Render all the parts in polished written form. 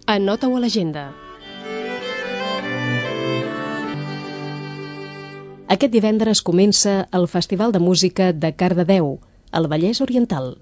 Anota-ho a l'agenda. Aquest divendres comença el Festival de Música de Cardedeu, al Vallès Oriental.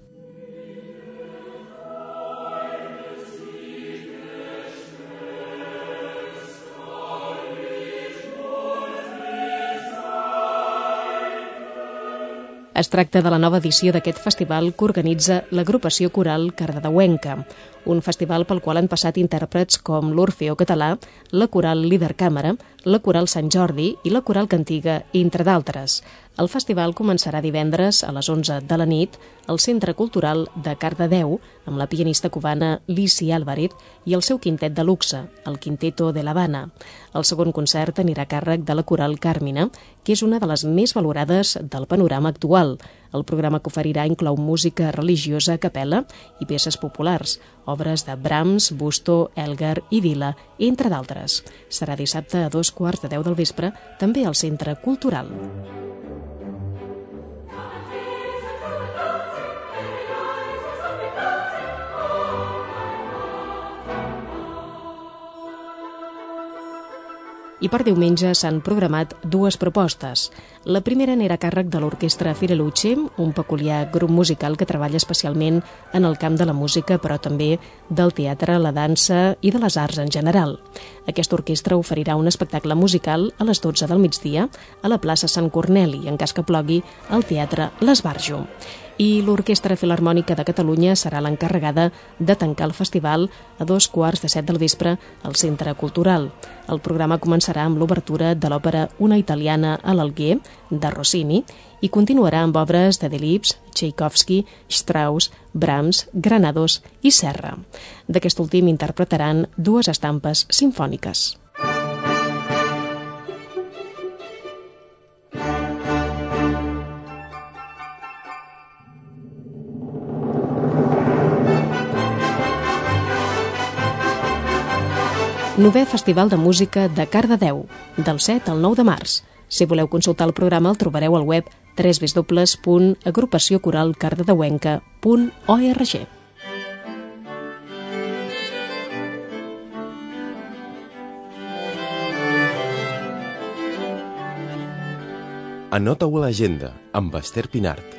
Es tracta de la nova edició d'aquest festival que organitza l'agrupació coral cardedeuenca, un festival pel qual han passat intèrprets com l'Orfeó Català, la Coral Líder Càmera, la Coral Sant Jordi i la Coral Cantiga, entre d'altres. El festival començarà divendres a les 11 de la nit al Centre Cultural de Cardedeu amb la pianista cubana Lisi Álvarez i el seu quintet de luxe, el Quinteto de l'Havana. El segon concert anirà a càrrec de la Coral Càrmina, que és una de les més valorades del panorama actual. El programa que oferirà inclou música religiosa a capella i peces populars, obres de Brahms, Busto, Elgar i Vila, entre d'altres. Serà dissabte a 2:15 del vespre, també al Centre Cultural. I per diumenge s'han programat dues propostes. La primera n'era a càrrec de l'Orquestra Fireluce, un peculiar grup musical que treballa especialment en el camp de la música, però també del teatre, la dansa i de les arts en general. Aquesta orquestra oferirà un espectacle musical a les 12 del migdia a la plaça Sant Corneli, en cas que plogui, al Teatre l'Esbarjo. I l'Orquestra Filharmònica de Catalunya serà l'encarregada de tancar el festival a 2:15 del vespre al Centre Cultural. El programa començarà amb l'obertura de l'òpera Una italiana a l'Alguer, de Rossini, i continuarà amb obres de Delibes, Tchaikovsky, Strauss, Brahms, Granados i Serra. D'aquest últim interpretaran dues estampes simfòniques. Novè Festival de Música de Cardedeu, del 7 al 9 de març. Si voleu consultar el programa el trobareu al web www.agrupaciócoralcardedeuenca.org. Anota-ho a l'agenda amb Esther Pinart.